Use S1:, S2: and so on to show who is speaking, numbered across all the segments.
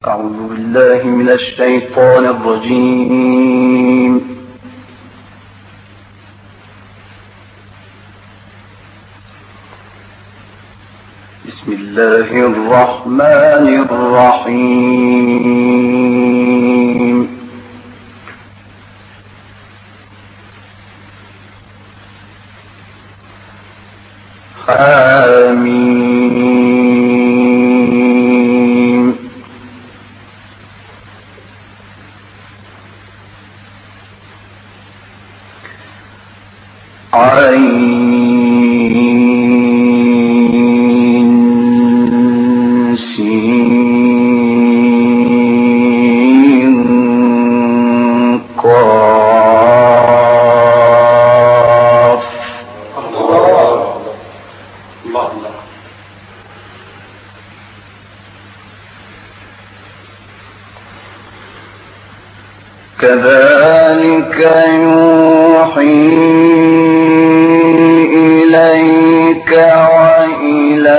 S1: أعوذ بالله من الشيطان الرجيم. بسم الله الرحمن الرحيم. آمين. عين سين قاف. الله كذلك يوحي إليك وإلى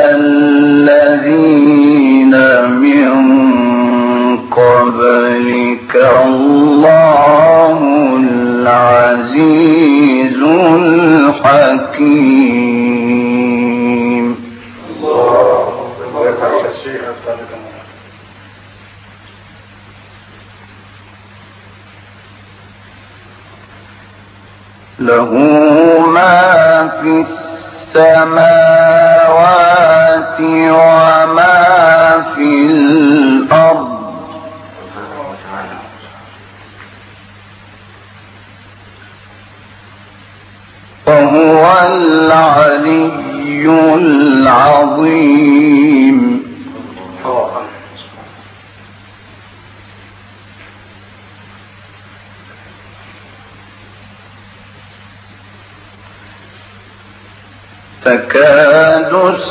S1: الذين من قبلك الله العزيز الحكيم. له ما في السماوات وما في الأرض وهو العلي العظيم. تكاد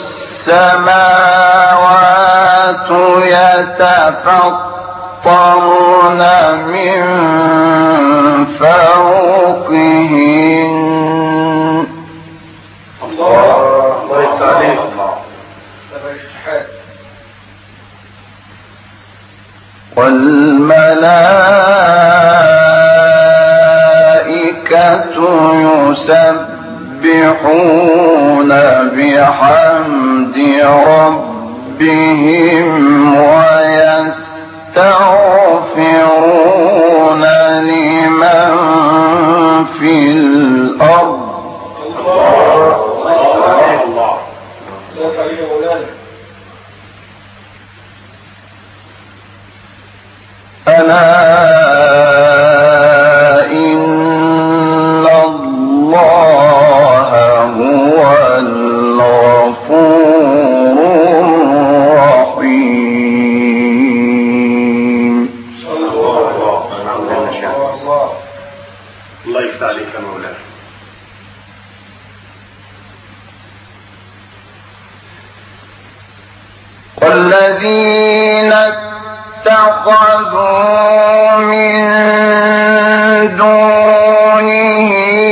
S1: السماوات يتفطرن من فوقهن والملائكة يسبحون بحمد ربهم ويستغفرون لمن في الأرض. ألا إن الله هو الغفور الرحيم.
S2: الله يفتح عليك يا مولانا.
S1: والذين اتخذوا من دونه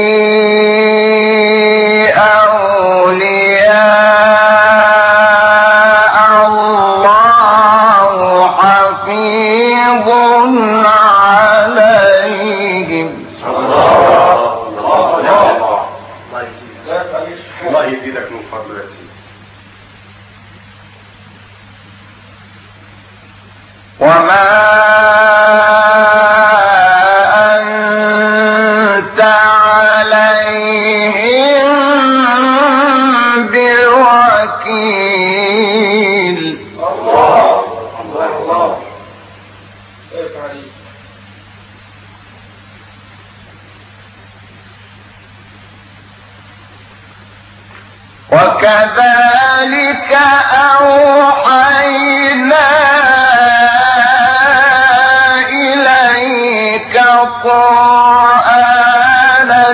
S1: أولياء الله حفيظ عليهم.
S2: الله يزيدك من فضله يا سيدي.
S1: وما أنت عليهم بوكيل. وكذلك أوحينا قرآنا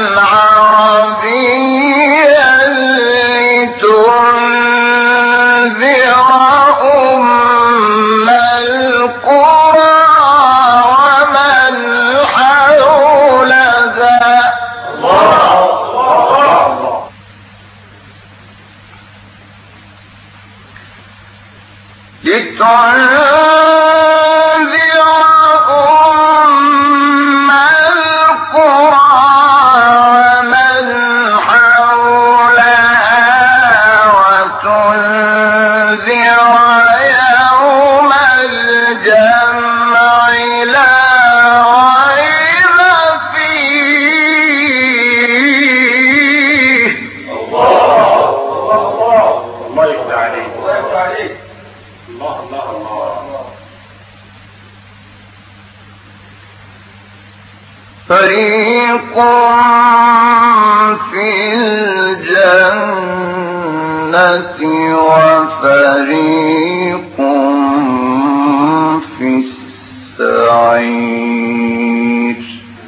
S1: عربيا لتنذر أم القرى ومن حولها. لتنذر فريق في الجنة وفريق في السعير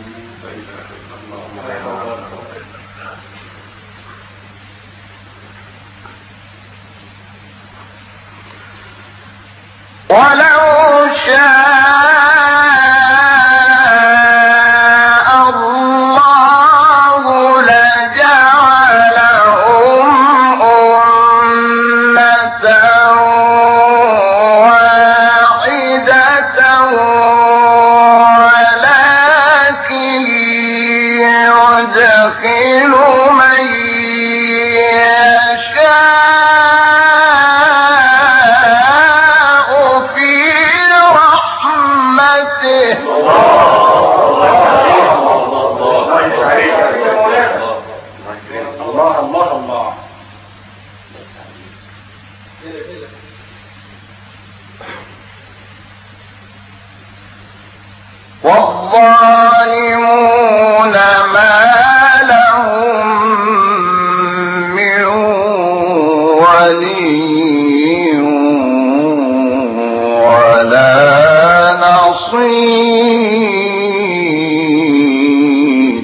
S1: ولو شاء الله لجعلهم أمة واحدة ولكن يدخل من يشاء في رحمته والظالمون ما لهم من ولي ولا نصير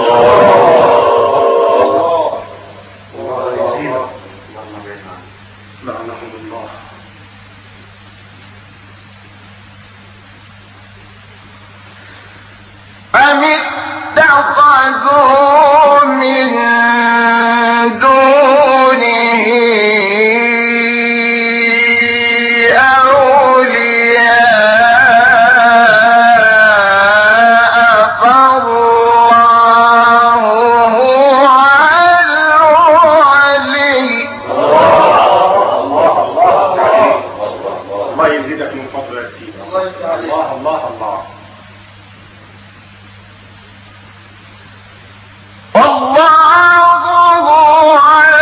S1: أم اتخذوا من دونه أولياء فالله هو الولي
S2: الله يزيدك من فضل يا سيدي. الله الله الله.
S1: والله هو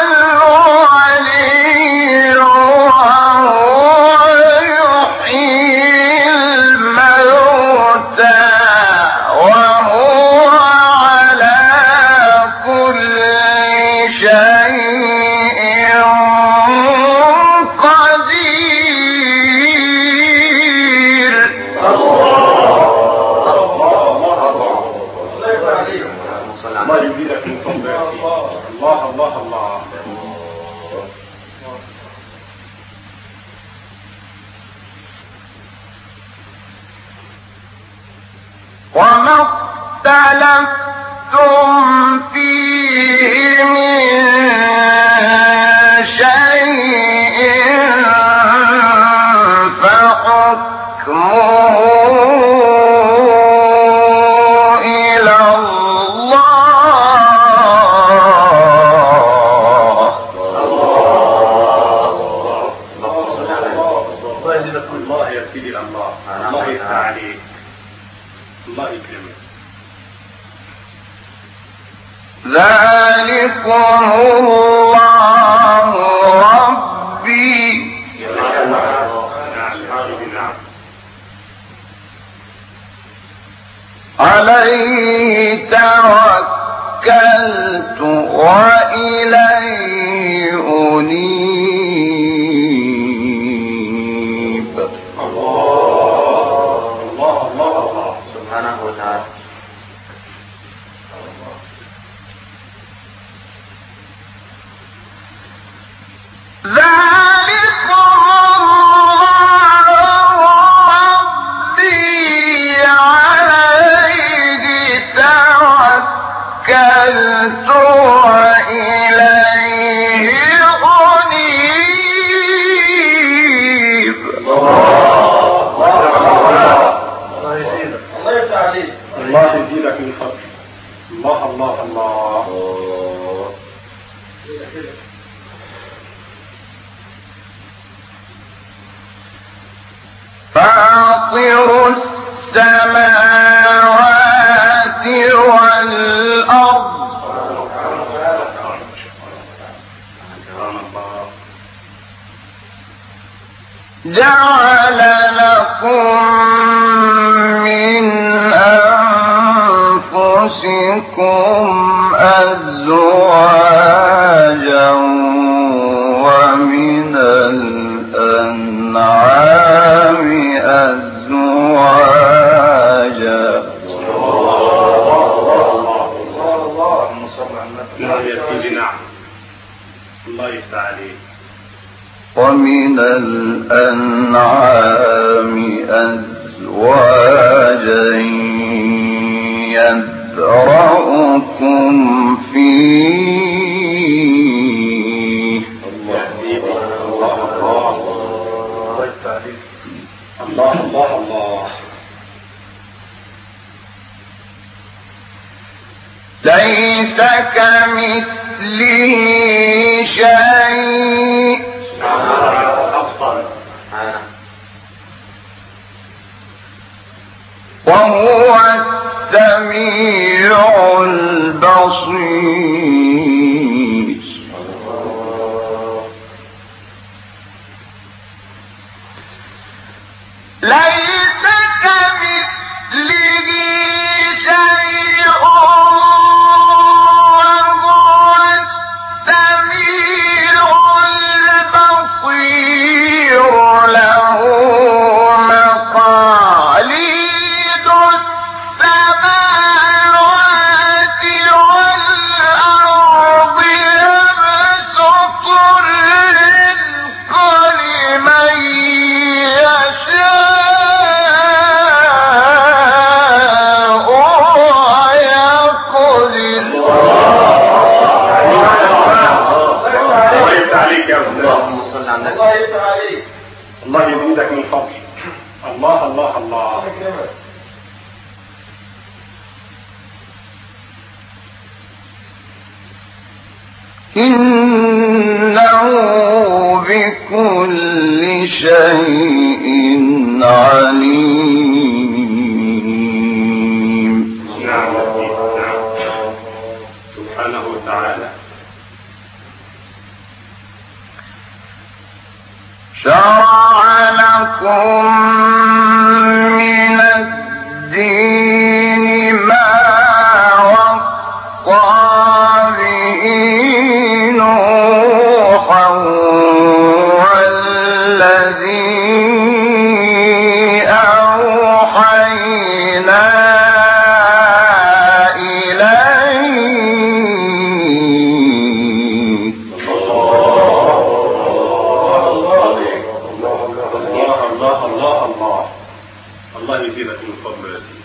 S1: الولي وهو يحيي الموتى وهو على كل شيء قدير
S2: الله يزيدك من فضل يا سيدي. الله الله الله.
S1: وما اختلفتم فيه من شيء فحكمه إلى
S2: الله يا سيدي. الله الله يفتح عليك. الله يكرمك.
S1: ذلكم الله ربي عليه توكلت وإليه أنيب.
S2: الله الله الله الله سبحانه وتعالى.
S1: ذلكم الله ربي عليه توكلت وإليه أنيب.
S2: الله يزيدك. الله يفتح عليك. الله يزيدك من فضله. الله الله الله.
S1: فاطر السماوات والأرض جعل لكم من أنفسكم
S2: يفتح عليك.
S1: ومن الأنعام أزواجا يذرأكم فيه.
S2: الله يفتح عليك. الله الله الله.
S1: ليس كمثله شيء وهو السميع البصير. ليس كمثله شيء وهو السميع البصير. له مقاليد السماوات والأرض يبسط الرزق لمن يشاء ويقدر.
S2: الله يفتح عليك يا أستاذ.
S3: اللهم صل على النبي.
S2: الله يفتح عليك. الله يزيدك من فضلك. الله الله الله.
S1: إنه بكل شيء عليم.
S2: نعم سبحانه وتعالى.
S1: شرع لكم من الدين ما وصى به نوحا والذي أوحينا إليك.
S2: الله يزيدك من فضل يا سيدي.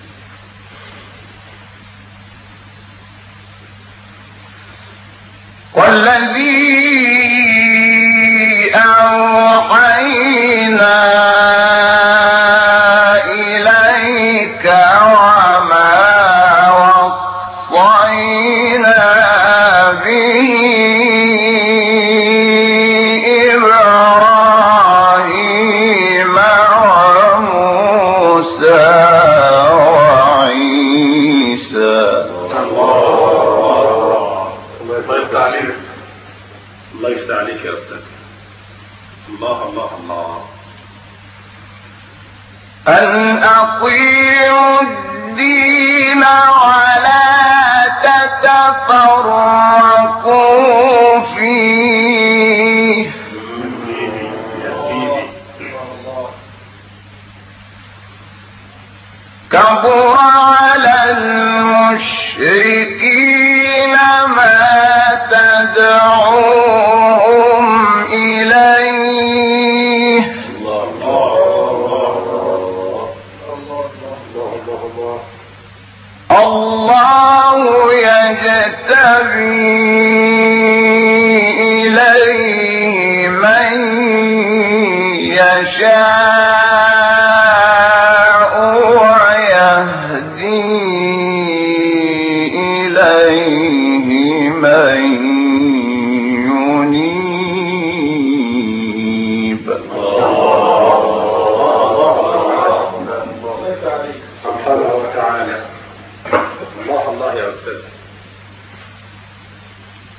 S1: والذي أوحينا إليك وما وصينا به إبراهيم وموسى وعيسى.
S2: الله يفتح عليك يا أستاذ. الله الله الله.
S1: أن أقيموا الدين ولا تتفرقوا فيه.
S2: يا سيدي.
S1: كبر على المشركين ما تدعوهم إليه. الله يجتبي إليه من يشاء ويهدي إليه من ينيب.
S2: سبحانه وتعالى. الله الله يا أستاذ.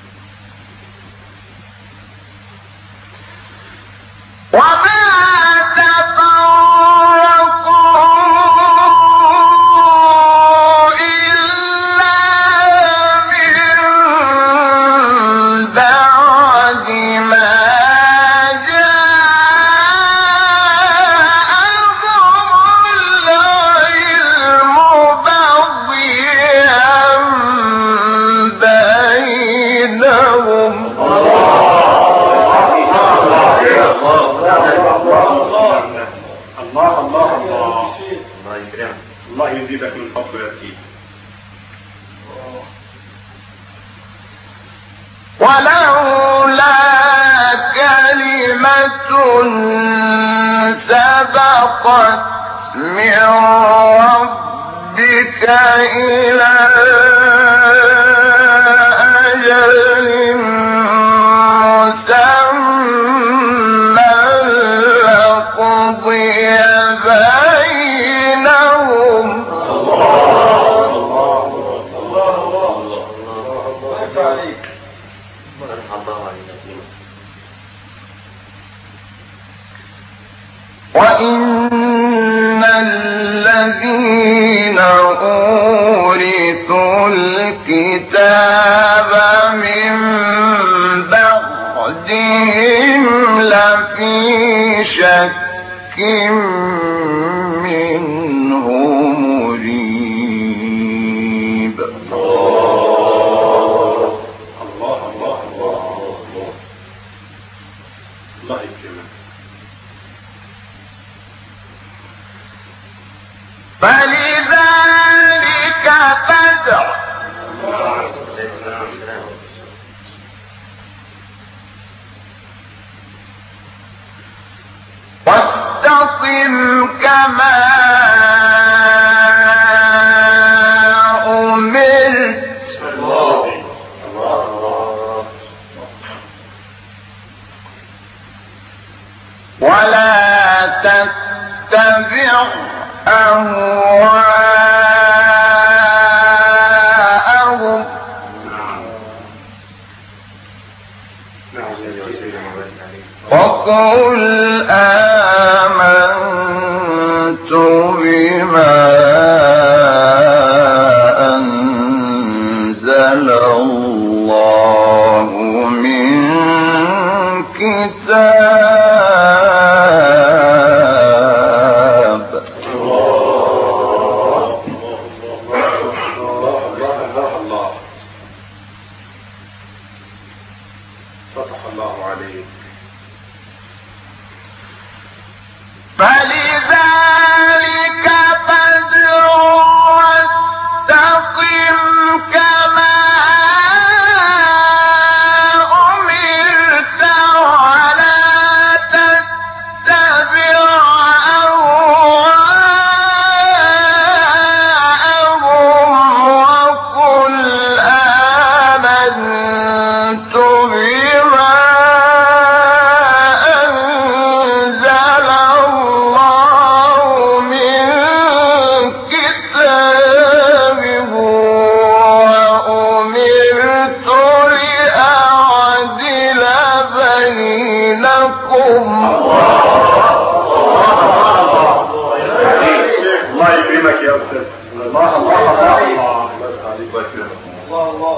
S2: الله يكرمك. الله يزيدك من فضله يا سيدي.
S1: ولولا كلمة سبقت من ربك إلى أجل مسمى لقضي بينهم. وإن الذين أورثوا الكتاب من بعدهم لفي شك منه مريب.
S2: الله يكرمك.
S1: فلذلك فادع واستقم كما أمرت ولا تتبع أهواءهم وقل آمنت بما أنزل الله من كتاب.
S2: فتح الله عليك.
S1: فلذلك فادع واستقم كما أمرت ولا تتبع أهواءهم وقل آمنت بما أنزل الله من كتاب وأمرت لأعدل بينكم.
S2: الله يكرمك يا أستاذ. الله الله الله الله.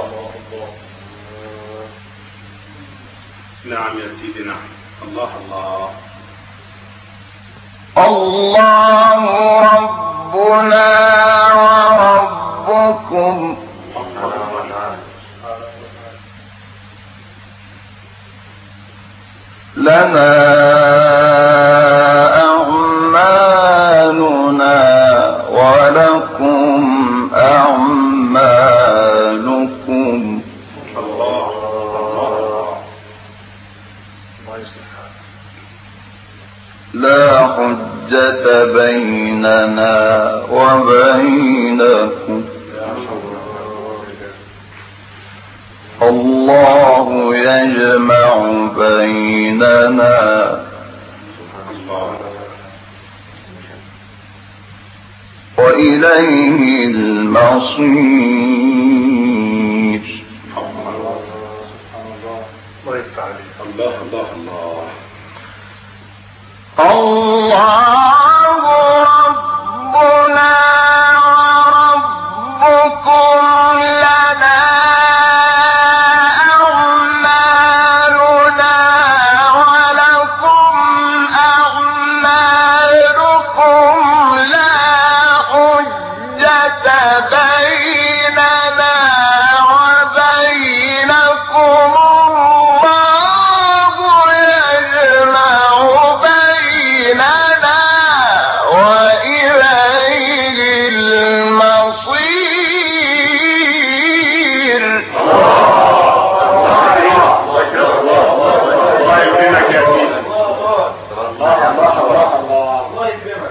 S2: نعم يا سيدي نعم. الله الله.
S1: الله ربنا وربكم لنا أعمالنا ولكم أعمالكم.
S2: الله
S1: لا حجة بيننا وبينكم الله يجمع بيننا وإليه المصير.
S2: الله يفتح عليك. الله الله الله.
S1: الله ربنا وربكم لنا أعمالنا ولكم أعمالكم لا حجة بيننا وبينكم الله يجمع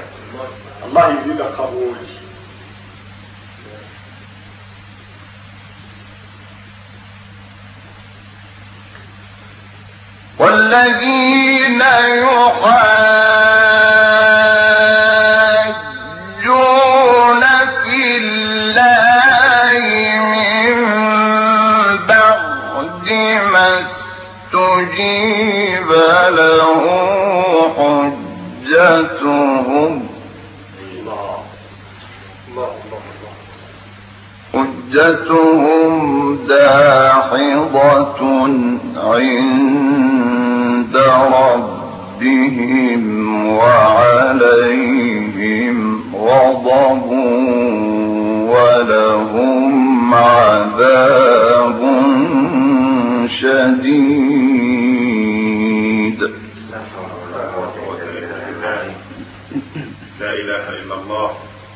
S2: الله يزيدك قبول.
S1: والذين يحاجون في الله من بعد ما استجيب له حجتهم داحضة عند ربهم وعليهم غضب ولهم عذاب شديد.
S2: لا إله إلا الله.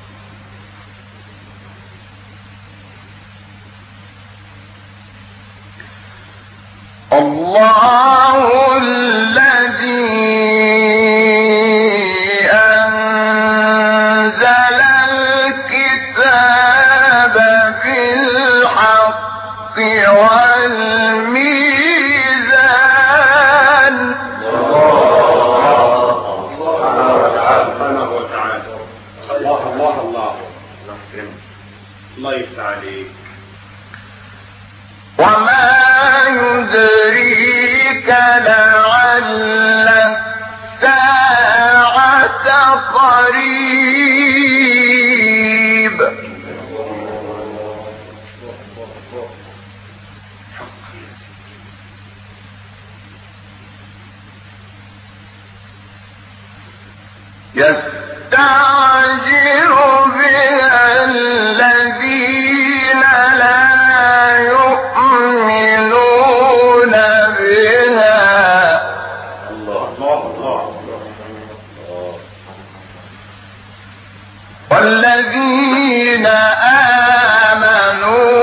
S1: الله الذي أنزل الكتاب بالحق والميزان.
S2: الله يفتح عليك.
S1: وما يدريك لعل الساعة قريب. يستعجل بها الذين لا يؤمنون بها والذين آمنوا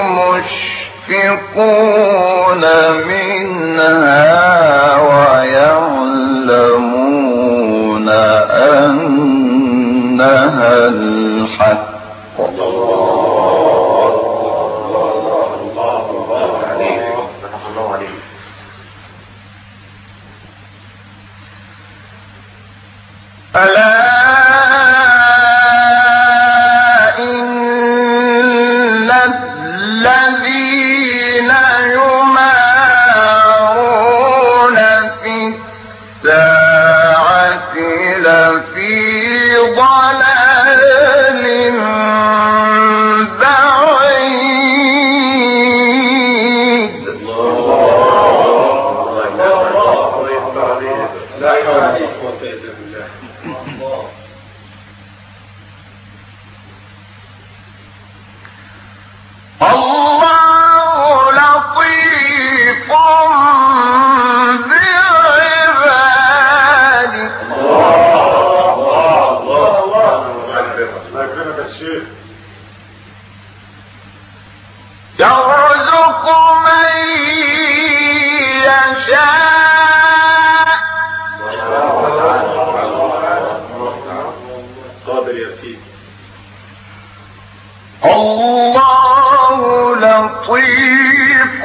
S1: مشفقون منها ويعلمون أنها الحق. ألا إن الذين يمارون في الساعة لفي ضلال بعيد.
S2: لا حول ولا قوة إلا بالله.
S1: الله لطيف بعباده. يرزق من يشاء.
S2: قادر يأتيك.
S1: الله لطيف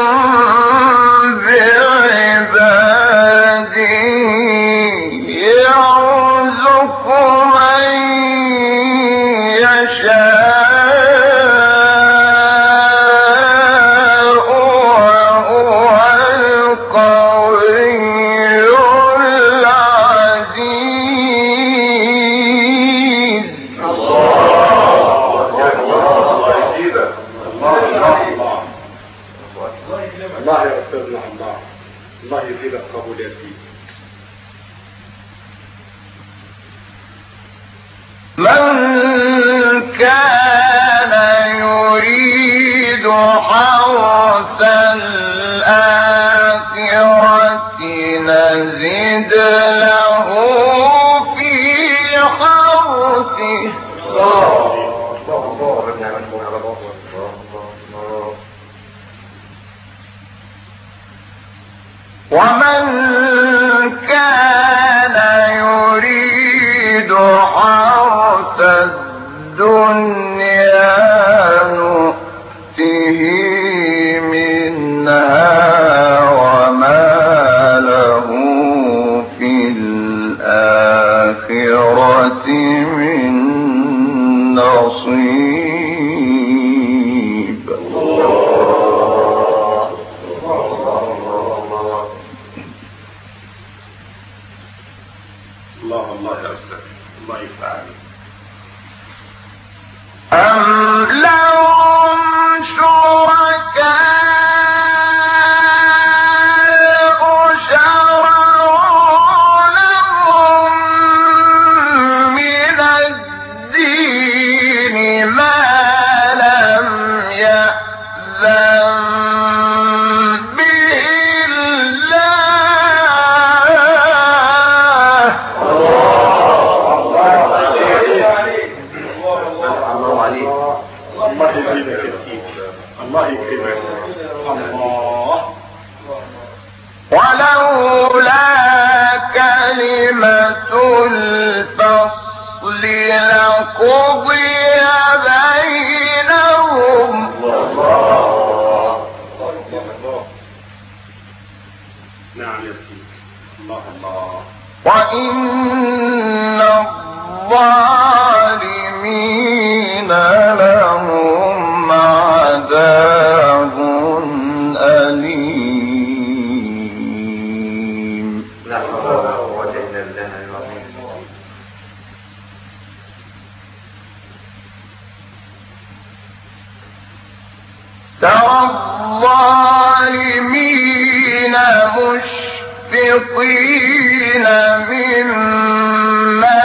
S1: بعباده يرزق من يشاء وهو القوي العزيز.
S2: الله يا أستاذنا. الله يزيدك قبول يزيد.
S1: من كان يريد حرث الآخرة نزد له في حرثه ومن كان يريد الدنيا نؤته منها وما له في الآخرة من نصيب.
S2: الله يا أستاذ، الله يفعل.
S1: أم لهم شركاء شرعوا لهم من الدين ما لم يأذن به
S2: الله يكرمك. الله.
S1: ولولا كلمة الفصل لقضي بينهم.
S2: نعم يا سيدي. الله.
S1: وإن الظالمين لهم عذاب أليم.
S3: لا حول ولا قوة إلا بالله العظيم.
S1: ترى الظالمين مشفقين مما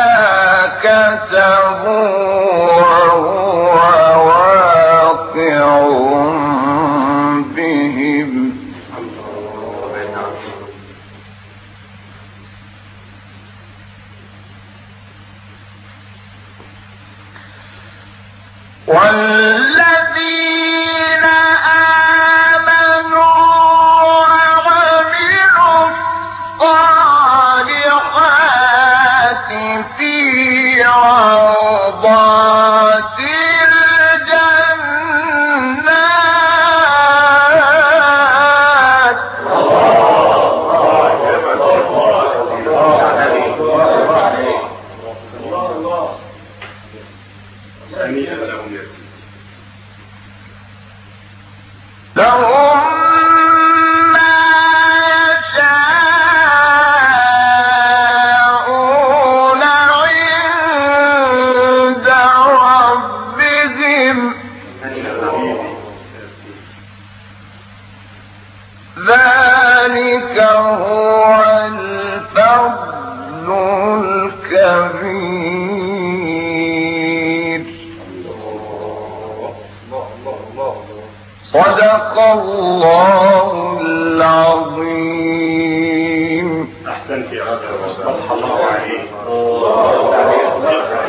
S1: كسبوا وهو واقع بهم. والذين آمنوا وعملوا الصالحات في روضات الجنات. لهم ما يشاءون عند ربهم ذلك هو الفضل الكبير. صدق الله العظيم.
S2: أحسنت يا رب. الله عليك.